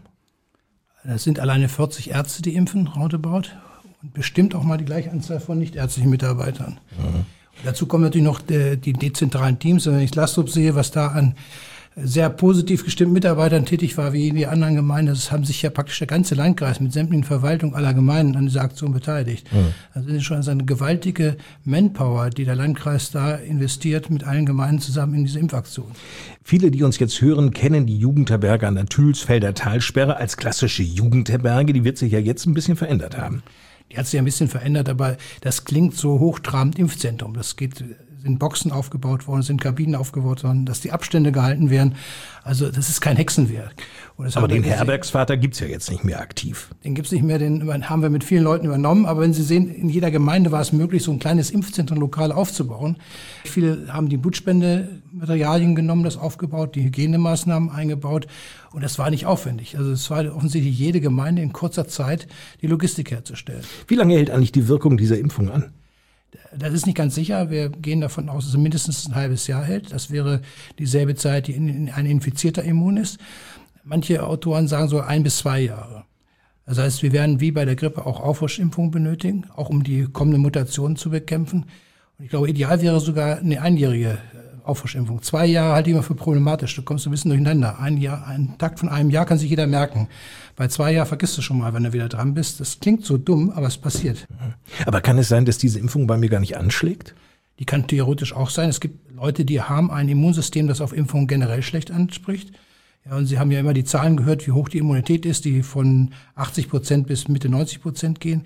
F: Das sind alleine vierzig Ärzte, die impfen, roundabout. Und bestimmt auch mal die gleiche Anzahl von nichtärztlichen Mitarbeitern. Mhm. Dazu kommen natürlich noch die, die dezentralen Teams. Wenn ich Lastrup sehe, was da an sehr positiv gestimmten Mitarbeitern tätig war, wie in die anderen Gemeinden, das haben sich ja praktisch der ganze Landkreis mit sämtlichen Verwaltungen aller Gemeinden an dieser Aktion beteiligt. Mhm. Also das ist schon eine gewaltige Manpower, die der Landkreis da investiert mit allen Gemeinden zusammen in diese Impfaktion.
A: Viele, die uns jetzt hören, kennen die Jugendherberge an der Thülsfelder Talsperre als klassische Jugendherberge. Die wird sich ja jetzt ein bisschen verändert haben.
F: Die hat sich ein bisschen verändert, aber das klingt so hochtrabend Impfzentrum. Das geht, sind Boxen aufgebaut worden, sind Kabinen aufgebaut worden, dass die Abstände gehalten werden. Also das ist kein Hexenwerk.
A: Aber den Herbergsvater gibt's ja jetzt nicht mehr aktiv.
F: Den gibt's nicht mehr, den haben wir mit vielen Leuten übernommen. Aber wenn Sie sehen, in jeder Gemeinde war es möglich, so ein kleines Impfzentrum lokal aufzubauen. Viele haben die Blutspendematerialien genommen, das aufgebaut, die Hygienemaßnahmen eingebaut. Und das war nicht aufwendig. Also es war offensichtlich jede Gemeinde in kurzer Zeit die Logistik herzustellen.
A: Wie lange hält eigentlich die Wirkung dieser Impfung an?
F: Das ist nicht ganz sicher. Wir gehen davon aus, dass es mindestens ein halbes Jahr hält. Das wäre dieselbe Zeit, die ein Infizierter immun ist. Manche Autoren sagen so ein bis zwei Jahre. Das heißt, wir werden wie bei der Grippe auch Auffrischimpfungen benötigen, auch um die kommenden Mutationen zu bekämpfen. Und ich glaube, ideal wäre sogar eine einjährige Auffrischimpfung. Zwei Jahre halte ich immer für problematisch. Du kommst ein bisschen durcheinander. Ein Jahr, ein Takt von einem Jahr kann sich jeder merken. Bei zwei Jahren vergisst du schon mal, wenn du wieder dran bist. Das klingt so dumm, aber es passiert.
A: Aber kann es sein, dass diese Impfung bei mir gar nicht anschlägt?
F: Die kann theoretisch auch sein. Es gibt Leute, die haben ein Immunsystem, das auf Impfungen generell schlecht anspricht. Ja, und Sie haben ja immer die Zahlen gehört, wie hoch die Immunität ist, die von achtzig Prozent bis Mitte neunzig Prozent gehen.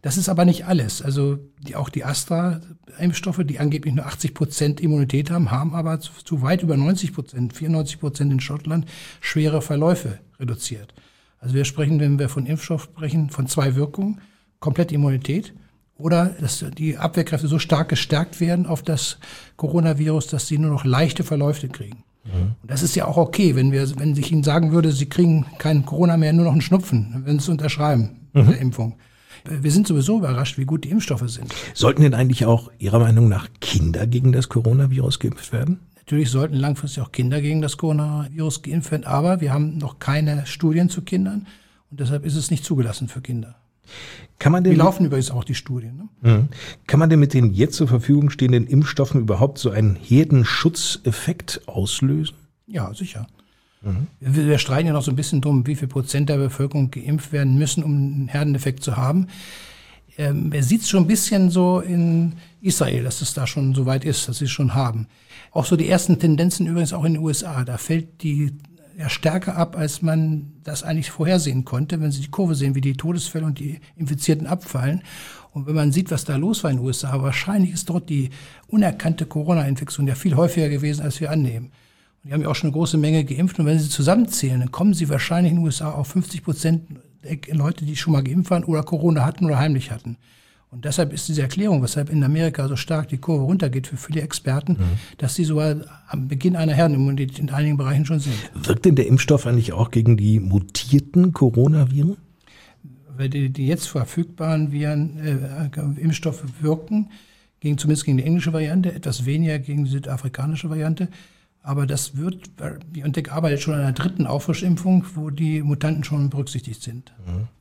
F: Das ist aber nicht alles. Also die, auch die Astra-Impfstoffe, die angeblich nur achtzig Prozent Immunität haben, haben aber zu, zu weit über neunzig Prozent, vierundneunzig Prozent in Schottland, schwere Verläufe reduziert. Also wir sprechen, wenn wir von Impfstoff sprechen, von zwei Wirkungen. Komplette Immunität oder dass die Abwehrkräfte so stark gestärkt werden auf das Coronavirus, dass sie nur noch leichte Verläufe kriegen. Mhm. Und das ist ja auch okay, wenn wir, wenn ich Ihnen sagen würde, Sie kriegen kein Corona mehr, nur noch einen Schnupfen, wenn Sie es unterschreiben mit mhm. der Impfung. Wir sind sowieso überrascht, wie gut die Impfstoffe sind.
A: Sollten denn eigentlich auch Ihrer Meinung nach Kinder gegen das Coronavirus geimpft werden?
F: Natürlich sollten langfristig auch Kinder gegen das Coronavirus geimpft werden, aber wir haben noch keine Studien zu Kindern und deshalb ist es nicht zugelassen für Kinder.
A: Kann man denn,
F: die laufen übrigens auch die Studien. Ne?
A: Kann man denn mit den jetzt zur Verfügung stehenden Impfstoffen überhaupt so einen Herdenschutzeffekt auslösen? Ja,
F: sicher. Mhm. Wir, wir streiten ja noch so ein bisschen drum, wie viel Prozent der Bevölkerung geimpft werden müssen, um einen Herdeneffekt zu haben. Ähm, man sieht es schon ein bisschen so in Israel, dass es da schon so weit ist, dass sie es schon haben. Auch so die ersten Tendenzen übrigens auch in den U S A. Da fällt die ja stärker ab, als man das eigentlich vorhersehen konnte, wenn Sie die Kurve sehen, wie die Todesfälle und die Infizierten abfallen. Und wenn man sieht, was da los war in den U S A, wahrscheinlich ist dort die unerkannte Corona-Infektion ja viel häufiger gewesen, als wir annehmen. Und die haben ja auch schon eine große Menge geimpft. Und wenn Sie zusammenzählen, dann kommen Sie wahrscheinlich in den U S A auf fünfzig Prozent Leute, die schon mal geimpft waren oder Corona hatten oder heimlich hatten. Und deshalb ist diese Erklärung, weshalb in Amerika so stark die Kurve runtergeht für viele Experten, mhm. dass sie sogar am Beginn einer Herdenimmunität in einigen Bereichen schon sind.
A: Wirkt denn der Impfstoff eigentlich auch gegen die mutierten Coronaviren?
F: Weil die, die jetzt verfügbaren Viren, äh, Impfstoffe wirken, gegen, zumindest gegen die englische Variante, etwas weniger gegen die südafrikanische Variante. Aber das wird, BioNTech arbeitet schon an einer dritten Auffrischimpfung, wo die Mutanten schon berücksichtigt sind.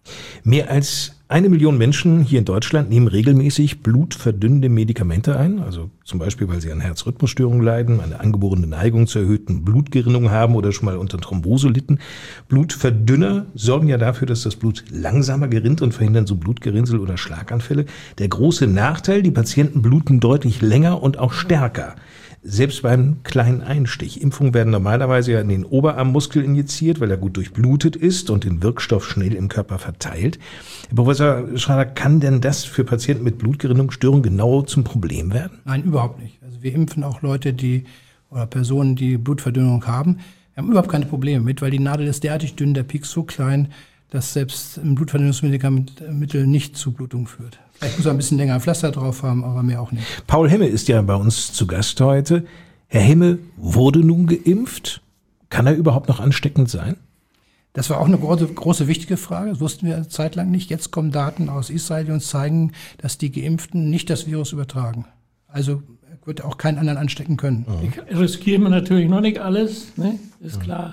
A: Mehr als eine Million Menschen hier in Deutschland nehmen regelmäßig blutverdünnende Medikamente ein. Also zum Beispiel, weil sie an Herzrhythmusstörungen leiden, eine angeborene Neigung zur erhöhten Blutgerinnung haben oder schon mal unter Thrombose litten. Blutverdünner sorgen ja dafür, dass das Blut langsamer gerinnt und verhindern so Blutgerinnsel oder Schlaganfälle. Der große Nachteil, die Patienten bluten deutlich länger und auch stärker. Selbst beim kleinen Einstich. Impfungen werden normalerweise ja in den Oberarmmuskel injiziert, weil er gut durchblutet ist und den Wirkstoff schnell im Körper verteilt. Herr Professor Schrader, kann denn das für Patienten mit Blutgerinnungsstörungen genau zum Problem werden?
F: Nein, überhaupt nicht. Also wir impfen auch Leute, die oder Personen, die Blutverdünnung haben. Wir haben überhaupt keine Probleme mit, weil die Nadel ist derartig dünn, der Peak so klein, dass selbst ein Blutverdünnungsmittel nicht zu Blutung führt. Vielleicht muss er ein bisschen länger ein Pflaster drauf haben, aber mehr auch nicht.
A: Paul Hemme ist ja bei uns zu Gast heute. Herr Hemme wurde nun geimpft. Kann er überhaupt noch ansteckend sein?
F: Das war auch eine große, große wichtige Frage. Das wussten wir eine Zeit lang nicht. Jetzt kommen Daten aus Israel, die uns zeigen, dass die Geimpften nicht das Virus übertragen. Also wird auch keinen anderen anstecken können.
E: Ich riskiere mir natürlich noch nicht alles, ne? Ist klar.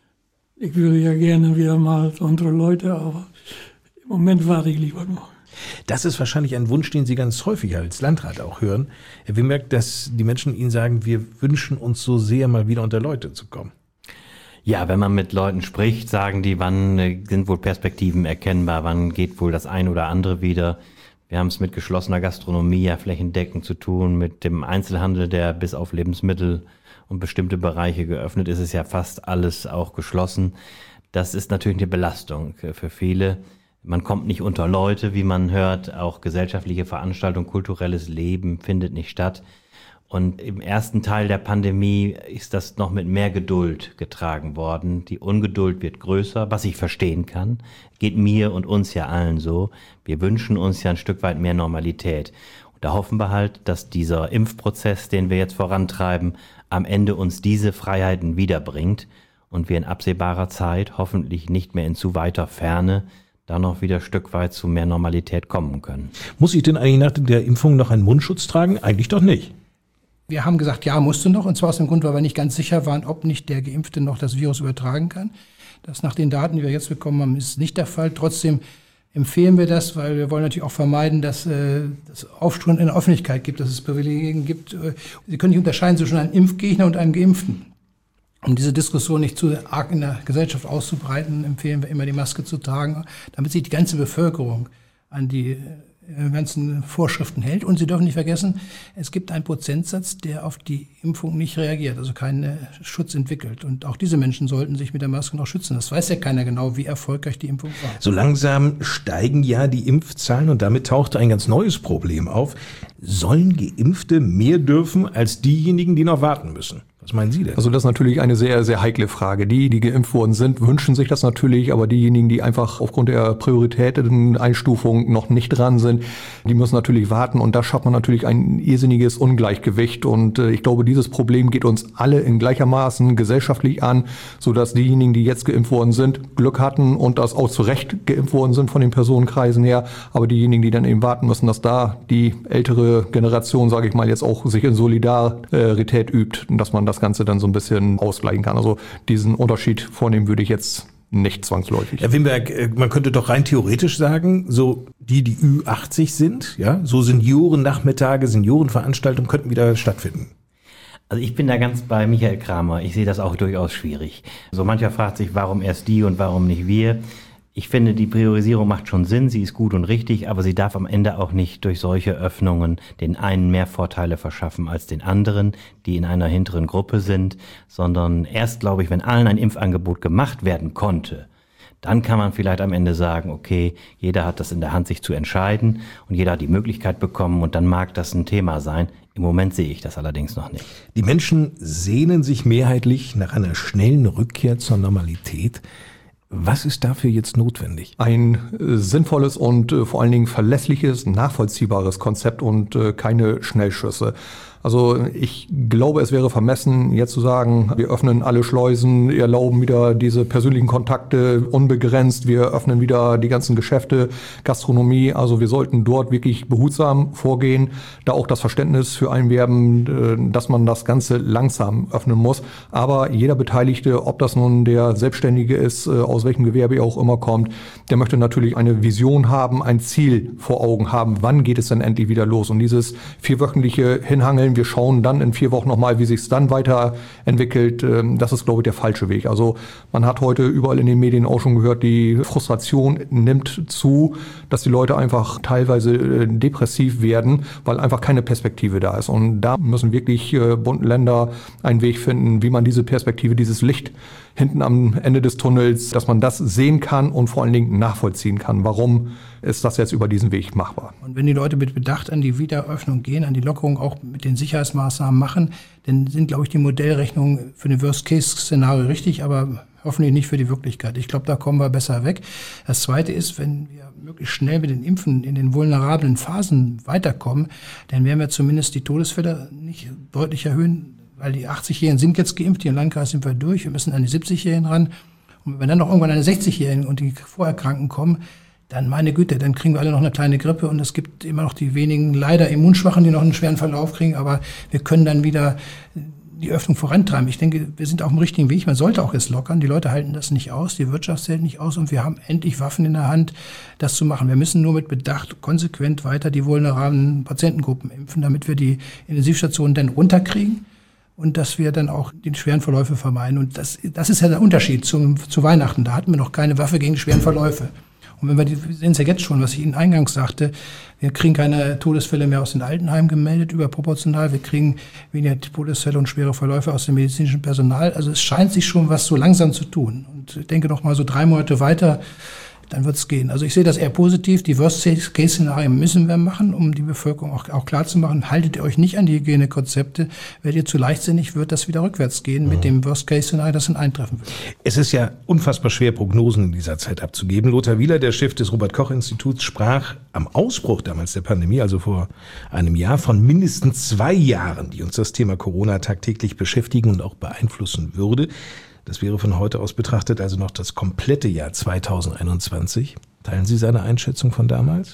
E: Ich würde ja gerne wieder mal andere Leute, aber im Moment warte ich lieber noch.
A: Das ist wahrscheinlich ein Wunsch, den Sie ganz häufig als Landrat auch hören. Herr Wimberg, dass die Menschen Ihnen sagen, wir wünschen uns so sehr, mal wieder unter Leute zu kommen.
D: Ja, wenn man mit Leuten spricht, sagen die, wann sind wohl Perspektiven erkennbar, wann geht wohl das ein oder andere wieder. Wir haben es mit geschlossener Gastronomie ja flächendeckend zu tun, mit dem Einzelhandel, der bis auf Lebensmittel und bestimmte Bereiche geöffnet ist, ist ja fast alles auch geschlossen. Das ist natürlich eine Belastung für viele. Man kommt nicht unter Leute, wie man hört, auch gesellschaftliche Veranstaltungen, kulturelles Leben findet nicht statt. Und im ersten Teil der Pandemie ist das noch mit mehr Geduld getragen worden. Die Ungeduld wird größer, was ich verstehen kann. Geht mir und uns ja allen so. Wir wünschen uns ja ein Stück weit mehr Normalität. Und da hoffen wir halt, dass dieser Impfprozess, den wir jetzt vorantreiben, am Ende uns diese Freiheiten wiederbringt und wir in absehbarer Zeit, hoffentlich nicht mehr in zu weiter Ferne, da noch wieder ein Stück weit zu mehr Normalität kommen können.
A: Muss ich denn eigentlich nach der Impfung noch einen Mundschutz tragen? Eigentlich doch nicht.
F: Wir haben gesagt, ja, musst du noch. Und zwar aus dem Grund, weil wir nicht ganz sicher waren, ob nicht der Geimpfte noch das Virus übertragen kann. Das nach den Daten, die wir jetzt bekommen haben, ist nicht der Fall. Trotzdem empfehlen wir das, weil wir wollen natürlich auch vermeiden, dass äh, es Aufschwung in der Öffentlichkeit gibt, dass es Privilegien gibt. Sie können nicht unterscheiden zwischen einem Impfgegner und einem Geimpften. Um diese Diskussion nicht zu arg in der Gesellschaft auszubreiten, empfehlen wir immer, die Maske zu tragen, damit sich die ganze Bevölkerung an die ganzen Vorschriften hält. Und Sie dürfen nicht vergessen, es gibt einen Prozentsatz, der auf die Impfung nicht reagiert, also keinen Schutz entwickelt. Und auch diese Menschen sollten sich mit der Maske noch schützen. Das weiß ja keiner genau, wie erfolgreich die Impfung war.
A: So langsam steigen ja die Impfzahlen und damit taucht ein ganz neues Problem auf. Sollen Geimpfte mehr dürfen als diejenigen, die noch warten müssen? Was meinen Sie denn?
B: Also das ist natürlich eine sehr, sehr heikle Frage. Die, die geimpft worden sind, wünschen sich das natürlich, aber diejenigen, die einfach aufgrund der Prioritäteneinstufung noch nicht dran sind, die müssen natürlich warten und da schafft man natürlich ein irrsinniges Ungleichgewicht und äh, ich glaube, dieses Problem geht uns alle in gleichermaßen gesellschaftlich an, sodass diejenigen, die jetzt geimpft worden sind, Glück hatten und das auch zu Recht geimpft worden sind von den Personenkreisen her, aber diejenigen, die dann eben warten müssen, dass da die ältere Generation, sage ich mal, jetzt auch sich in Solidarität übt und dass man das Ganze dann so ein bisschen ausgleichen kann. Also diesen Unterschied vornehmen würde ich jetzt nicht zwangsläufig.
A: Herr Wimberg, man könnte doch rein theoretisch sagen, so die, die Ü achtzig sind, ja, so Seniorennachmittage, Seniorenveranstaltungen könnten wieder stattfinden.
D: Also ich bin da ganz bei Michael Kramer. Ich sehe das auch durchaus schwierig. So mancher fragt sich, warum erst die und warum nicht wir? Ich finde, die Priorisierung macht schon Sinn, sie ist gut und richtig, aber sie darf am Ende auch nicht durch solche Öffnungen den einen mehr Vorteile verschaffen als den anderen, die in einer hinteren Gruppe sind, sondern erst, glaube ich, wenn allen ein Impfangebot gemacht werden konnte, dann kann man vielleicht am Ende sagen, okay, jeder hat das in der Hand, sich zu entscheiden und jeder hat die Möglichkeit bekommen und dann mag das ein Thema sein. Im Moment sehe ich das allerdings noch nicht.
A: Die Menschen sehnen sich mehrheitlich nach einer schnellen Rückkehr zur Normalität. Was ist dafür jetzt notwendig?
B: Ein äh, sinnvolles und äh, vor allen Dingen verlässliches, nachvollziehbares Konzept und äh, keine Schnellschüsse. Also ich glaube, es wäre vermessen, jetzt zu sagen, wir öffnen alle Schleusen, erlauben wieder diese persönlichen Kontakte unbegrenzt, wir öffnen wieder die ganzen Geschäfte, Gastronomie. Also wir sollten dort wirklich behutsam vorgehen, da auch das Verständnis für einwerben, dass man das Ganze langsam öffnen muss. Aber jeder Beteiligte, ob das nun der Selbstständige ist, aus welchem Gewerbe er auch immer kommt, der möchte natürlich eine Vision haben, ein Ziel vor Augen haben, wann geht es denn endlich wieder los. Und dieses vierwöchentliche Hinhangeln, wir schauen dann in vier Wochen nochmal, wie sich es dann weiterentwickelt. Das ist, glaube ich, der falsche Weg. Also man hat heute überall in den Medien auch schon gehört, die Frustration nimmt zu, dass die Leute einfach teilweise depressiv werden, weil einfach keine Perspektive da ist. Und da müssen wirklich Bund und Länder einen Weg finden, wie man diese Perspektive, dieses Licht hinten am Ende des Tunnels, dass man das sehen kann und vor allen Dingen nachvollziehen kann. Warum ist das jetzt über diesen Weg machbar?
F: Und wenn die Leute mit Bedacht an die Wiederöffnung gehen, an die Lockerung auch mit den Sicherheitsmaßnahmen machen, dann sind, glaube ich, die Modellrechnungen für den Worst-Case-Szenario richtig, aber hoffentlich nicht für die Wirklichkeit. Ich glaube, da kommen wir besser weg. Das Zweite ist, wenn wir möglichst schnell mit den Impfen in den vulnerablen Phasen weiterkommen, dann werden wir zumindest die Todesfälle nicht deutlich erhöhen, weil die achtzig-Jährigen sind jetzt geimpft, hier im Landkreis sind wir durch, wir müssen an die siebzig-Jährigen ran. Und wenn dann noch irgendwann eine sechzig-Jährigen und die Vorerkrankten kommen, dann meine Güte, dann kriegen wir alle noch eine kleine Grippe und es gibt immer noch die wenigen leider Immunschwachen, die noch einen schweren Verlauf kriegen, aber wir können dann wieder die Öffnung vorantreiben. Ich denke, wir sind auf dem richtigen Weg. Man sollte auch jetzt lockern. Die Leute halten das nicht aus, die Wirtschaft hält nicht aus und wir haben endlich Waffen in der Hand, das zu machen. Wir müssen nur mit Bedacht konsequent weiter die vulnerablen Patientengruppen impfen, damit wir die Intensivstationen dann runterkriegen. Und dass wir dann auch die schweren Verläufe vermeiden. Und das, das ist ja der Unterschied zum, zu Weihnachten. Da hatten wir noch keine Waffe gegen die schweren Verläufe. Und wenn wir, die, wir sehen es ja jetzt schon, was ich Ihnen eingangs sagte, wir kriegen keine Todesfälle mehr aus den Altenheimen gemeldet, überproportional. Wir kriegen weniger Todesfälle und schwere Verläufe aus dem medizinischen Personal. Also es scheint sich schon was so langsam zu tun. Und ich denke noch mal so drei Monate weiter, dann wird es gehen. Also ich sehe das eher positiv. Die Worst-Case-Szenarien müssen wir machen, um die Bevölkerung auch, auch klar zu machen. Haltet ihr euch nicht an die Hygienekonzepte. Werdet ihr zu leichtsinnig, wird das wieder rückwärts gehen mhm. mit dem Worst-Case-Szenario, das dann eintreffen wird.
A: Es ist ja unfassbar schwer, Prognosen in dieser Zeit abzugeben. Lothar Wieler, der Chef des Robert-Koch-Instituts, sprach am Ausbruch damals der Pandemie, also vor einem Jahr, von mindestens zwei Jahren, die uns das Thema Corona tagtäglich beschäftigen und auch beeinflussen würde. Das wäre von heute aus betrachtet also noch das komplette Jahr zweitausendeinundzwanzig. Teilen Sie seine Einschätzung von damals?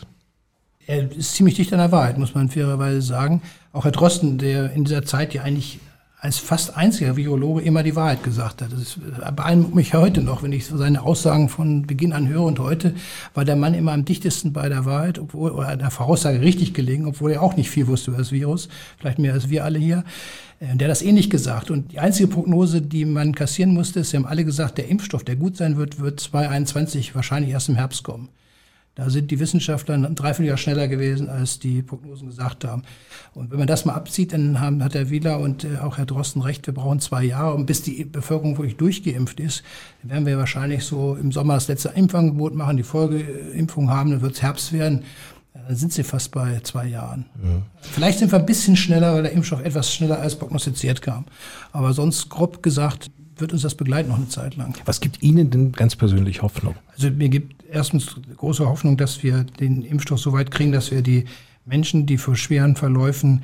F: Er ist ziemlich dicht an der Wahrheit, muss man fairerweise sagen. Auch Herr Drosten, der in dieser Zeit ja eigentlich als fast einziger Virologe immer die Wahrheit gesagt hat. Das beeindruckt mich heute noch, wenn ich seine Aussagen von Beginn an höre. Und heute war der Mann immer am dichtesten bei der Wahrheit, obwohl, oder der Voraussage richtig gelegen, obwohl er auch nicht viel wusste über das Virus, vielleicht mehr als wir alle hier. Der hat das ähnlich gesagt. Und die einzige Prognose, die man kassieren musste, ist, sie haben alle gesagt, der Impfstoff, der gut sein wird, wird zweitausendeinundzwanzig wahrscheinlich erst im Herbst kommen. Da sind die Wissenschaftler ein Dreivierteljahr schneller gewesen, als die Prognosen gesagt haben. Und wenn man das mal abzieht, dann haben, hat Herr Wieler und äh, auch Herr Drosten recht, wir brauchen zwei Jahre. Und bis die Bevölkerung wirklich durchgeimpft ist, dann werden wir wahrscheinlich so im Sommer das letzte Impfangebot machen, die Folgeimpfung haben, dann wird es Herbst werden. Dann sind sie fast bei zwei Jahren. Ja. Vielleicht sind wir ein bisschen schneller, weil der Impfstoff etwas schneller als prognostiziert kam. Aber sonst, grob gesagt, wird uns das begleiten noch eine Zeit lang.
A: Was gibt Ihnen denn ganz persönlich Hoffnung?
F: Also mir gibt erstens große Hoffnung, dass wir den Impfstoff so weit kriegen, dass wir die Menschen, die vor schweren Verläufen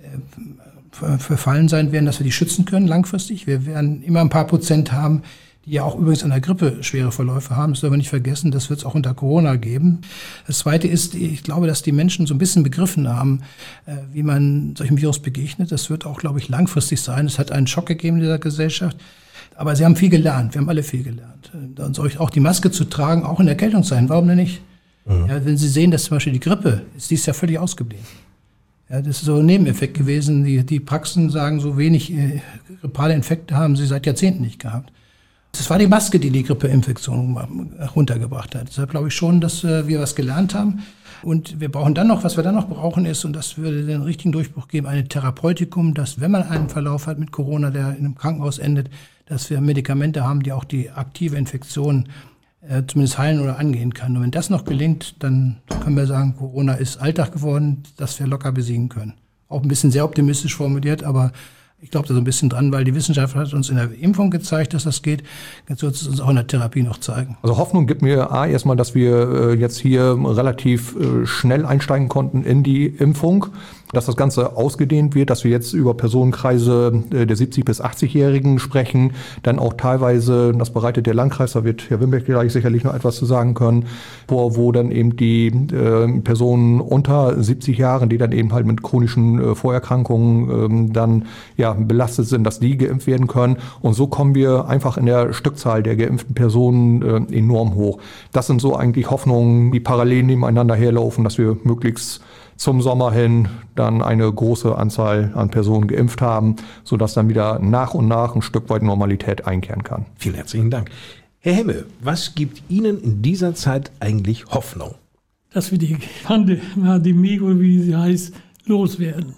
F: äh, verfallen sein werden, dass wir die schützen können langfristig. Wir werden immer ein paar Prozent haben, die ja auch übrigens an der Grippe schwere Verläufe haben. Das dürfen wir nicht vergessen, das wird es auch unter Corona geben. Das Zweite ist, ich glaube, dass die Menschen so ein bisschen begriffen haben, äh, wie man solchem Virus begegnet. Das wird auch, glaube ich, langfristig sein. Es hat einen Schock gegeben in dieser Gesellschaft. Aber sie haben viel gelernt, wir haben alle viel gelernt. Und auch die Maske zu tragen, auch in Erkältungszeiten, warum denn nicht? Mhm. Ja, wenn Sie sehen, dass zum Beispiel die Grippe, ist dies ja völlig ausgeblieben. Ja, das ist so ein Nebeneffekt gewesen. Die, die Praxen sagen, so wenig äh, grippale Infekte haben sie seit Jahrzehnten nicht gehabt. Es war die Maske, die die Grippeinfektion runtergebracht hat. Deshalb glaube ich schon, dass äh, wir was gelernt haben. Und wir brauchen dann noch, was wir dann noch brauchen ist, und das würde den richtigen Durchbruch geben, ein Therapeutikum, dass, wenn man einen Verlauf hat mit Corona, der in einem Krankenhaus endet, dass wir Medikamente haben, die auch die aktive Infektion äh, zumindest heilen oder angehen kann. Und wenn das noch gelingt, dann können wir sagen, Corona ist Alltag geworden, dass wir locker besiegen können. Auch ein bisschen sehr optimistisch formuliert, aber ich glaube da so ein bisschen dran, weil die Wissenschaft hat uns in der Impfung gezeigt, dass das geht. Jetzt wird es uns auch in der Therapie noch zeigen.
B: Also Hoffnung gibt mir A, erstmal, dass wir jetzt hier relativ schnell einsteigen konnten in die Impfung, dass das Ganze ausgedehnt wird, dass wir jetzt über Personenkreise der siebzig- bis achtzig-Jährigen sprechen, dann auch teilweise, das bereitet der Landkreis, da wird Herr Wimbeck gleich sicherlich noch etwas zu sagen können, wo, wo dann eben die äh, Personen unter siebzig Jahren, die dann eben halt mit chronischen äh, Vorerkrankungen äh, dann ja belastet sind, dass die geimpft werden können. Und so kommen wir einfach in der Stückzahl der geimpften Personen äh, enorm hoch. Das sind so eigentlich Hoffnungen, die parallel nebeneinander herlaufen, dass wir möglichst zum Sommer hin dann eine große Anzahl an Personen geimpft haben, sodass dann wieder nach und nach ein Stück weit Normalität einkehren kann.
A: Vielen herzlichen Dank. Herr Hemme, was gibt Ihnen in dieser Zeit eigentlich Hoffnung?
E: Dass wir die Pandemie, wie sie heißt, loswerden.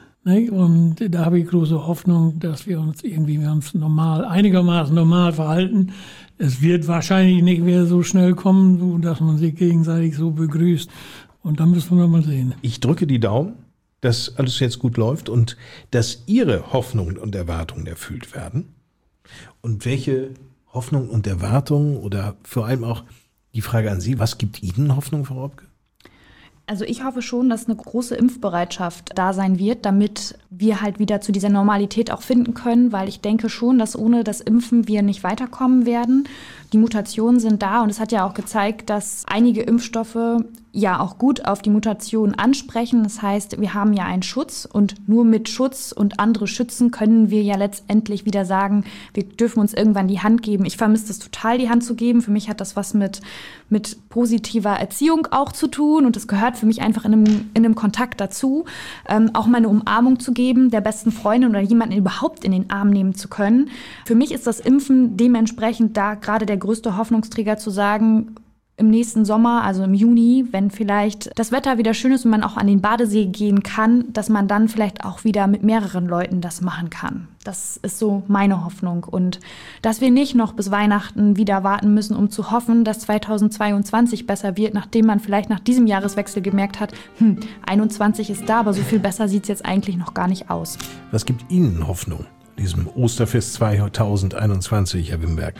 E: Und da habe ich große Hoffnung, dass wir uns irgendwie uns normal, einigermaßen normal verhalten. Es wird wahrscheinlich nicht mehr so schnell kommen, dass man sich gegenseitig so begrüßt. Und dann müssen wir mal sehen.
A: Ich drücke die Daumen, dass alles jetzt gut läuft und dass Ihre Hoffnungen und Erwartungen erfüllt werden. Und welche Hoffnungen und Erwartungen oder vor allem auch die Frage an Sie, was gibt Ihnen Hoffnung, Frau Robke?
C: Also ich hoffe schon, dass eine große Impfbereitschaft da sein wird, damit wir halt wieder zu dieser Normalität auch finden können, weil ich denke schon, dass ohne das Impfen wir nicht weiterkommen werden. Die Mutationen sind da und es hat ja auch gezeigt, dass einige Impfstoffe ja auch gut auf die Mutationen ansprechen. Das heißt, wir haben ja einen Schutz und nur mit Schutz und andere schützen können wir ja letztendlich wieder sagen, wir dürfen uns irgendwann die Hand geben. Ich vermisse das total, die Hand zu geben. Für mich hat das was mit, mit positiver Erziehung auch zu tun und das gehört für mich einfach in einem, in einem Kontakt dazu. Ähm, auch mal eine Umarmung zu geben, der besten Freundin oder jemanden überhaupt in den Arm nehmen zu können. Für mich ist das Impfen dementsprechend da gerade der größte Hoffnungsträger zu sagen, im nächsten Sommer, also im Juni, wenn vielleicht das Wetter wieder schön ist und man auch an den Badesee gehen kann, dass man dann vielleicht auch wieder mit mehreren Leuten das machen kann. Das ist so meine Hoffnung. Und dass wir nicht noch bis Weihnachten wieder warten müssen, um zu hoffen, dass zweitausendzweiundzwanzig besser wird, nachdem man vielleicht nach diesem Jahreswechsel gemerkt hat, hm, einundzwanzig ist da, aber so viel besser sieht es jetzt eigentlich noch gar nicht aus.
A: Was gibt Ihnen Hoffnung, diesem Osterfest zweitausendeinundzwanzig, Herr Wimberg?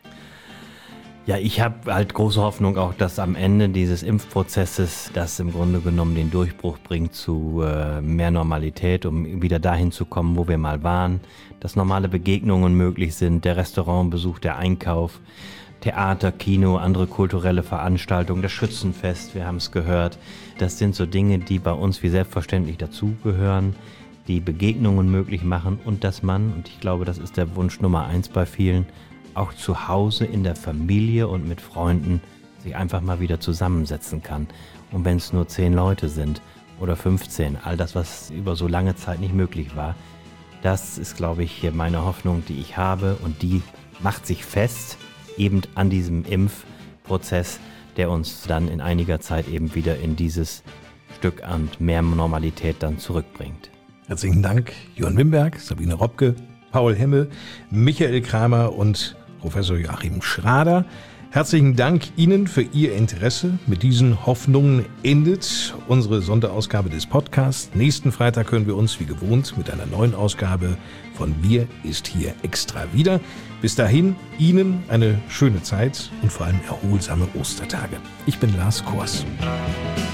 D: Ja, ich habe halt große Hoffnung auch, dass am Ende dieses Impfprozesses das im Grunde genommen den Durchbruch bringt zu äh, mehr Normalität, um wieder dahin zu kommen, wo wir mal waren, dass normale Begegnungen möglich sind, der Restaurantbesuch, der Einkauf, Theater, Kino, andere kulturelle Veranstaltungen, das Schützenfest, wir haben es gehört. Das sind so Dinge, die bei uns wie selbstverständlich dazugehören, die Begegnungen möglich machen und dass man, und ich glaube, das ist der Wunsch Nummer eins bei vielen, auch zu Hause in der Familie und mit Freunden sich einfach mal wieder zusammensetzen kann. Und wenn es nur zehn Leute sind oder fünfzehn, all das, was über so lange Zeit nicht möglich war, das ist, glaube ich, meine Hoffnung, die ich habe und die macht sich fest, eben an diesem Impfprozess, der uns dann in einiger Zeit eben wieder in dieses Stück an mehr Normalität dann zurückbringt.
A: Herzlichen Dank, Johann Wimberg, Sabine Robke, Paul Hemme, Michael Kramer und Professor Joachim Schrader. Herzlichen Dank Ihnen für Ihr Interesse. Mit diesen Hoffnungen endet unsere Sonderausgabe des Podcasts. Nächsten Freitag hören wir uns wie gewohnt mit einer neuen Ausgabe von Wir ist hier extra wieder. Bis dahin Ihnen eine schöne Zeit und vor allem erholsame Ostertage. Ich bin Lars Kors.